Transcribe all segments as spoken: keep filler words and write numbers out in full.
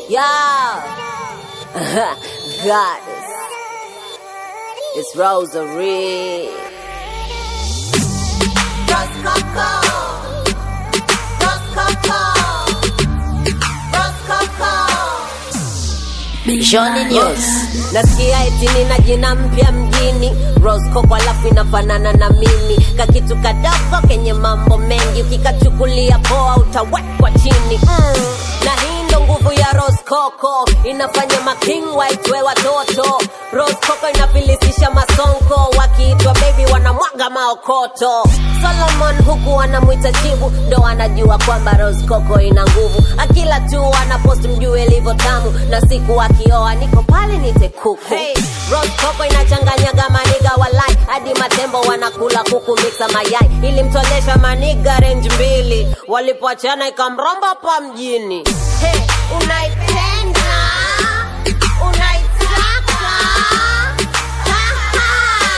Yeah. Goddess. It's Rosary. Rose Coco. Rose Coco. Rose Coco. Johnny News. Nasikia eti nina jina mpya mjini, Rose Coco alafu inafanana na mimi. Kakitu kadogo kenye mambo mengi, ukikachukulia poa utawekwa chini. mm. Na hii ndo nguvu ya Rose Coco, inafanya ma king white we watoto. Rose Coco inafilisisha masonko, wakiitwa baby wanamwaga maokoto. Solomon huku anamuita chibu, ndo anajua kwamba Rose Coco ina nguvu. Akila tu anapost mjue ilivyo tamu, na siku akioa niko pale nite kuku. Hey, Rose Coco inachanganyaga maniga walai, hadi matembo wanakula kuku mixa mayai. Ilimtolesha maniga range mbili, walipoachana ikamromba pa mjini. Hey, unaipenda, unaitaka, haha,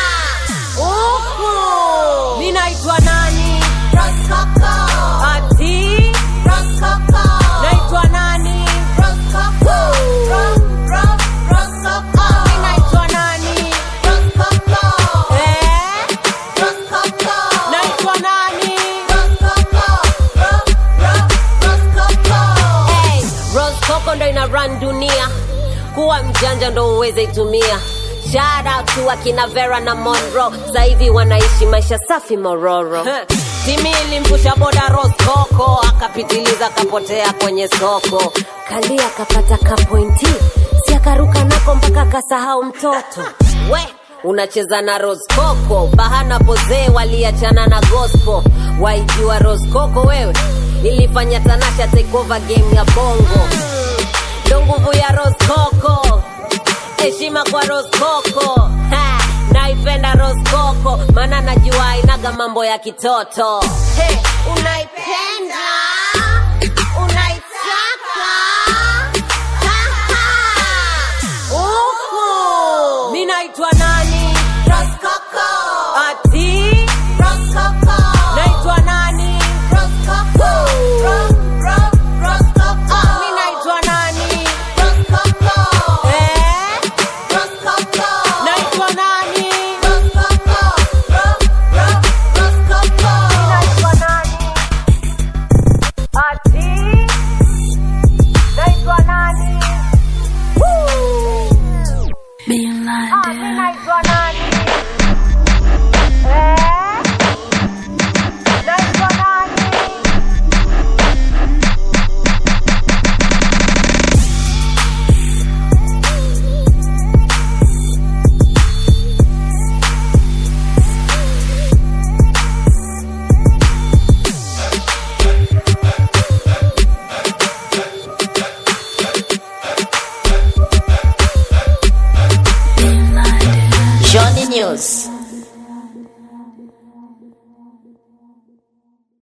uhu. Ninaitwa nani? Rose Coco. Ati? Rose Coco. Naitwa nani? Rose Coco. Rose, Rose, Rose Coco. Ninaitwa nani? Rose Coco. Eh? Rose Coco. Naitwa nani? Rose Coco. Rose, Rose, Rose Coco. Hey, Rose Coco ndo ina run dunia, kuwa mjanja ndo uweze itumia. Shout out to akina Vera na Monroe, sasa hivi wanaishi maisha safi mororo. Timi ilimpusha boda Rose Coco, akapitiliza akapotea kwenye soko. Kalia akapata kapointi, si akaruka nako mpaka kasahau mtoto. We, unacheza na Rose Coco, Bahana Poze waliachana na gospel. Waijua Rose Coco wewe, ilifanya Tanasha take over game ya bongo. Ndo nguvu ya Rose Coco, heshima kwa Rose Coco. Ha, naipenda Rose Coco, maana najua inaga mambo ya kitoto. Hey, una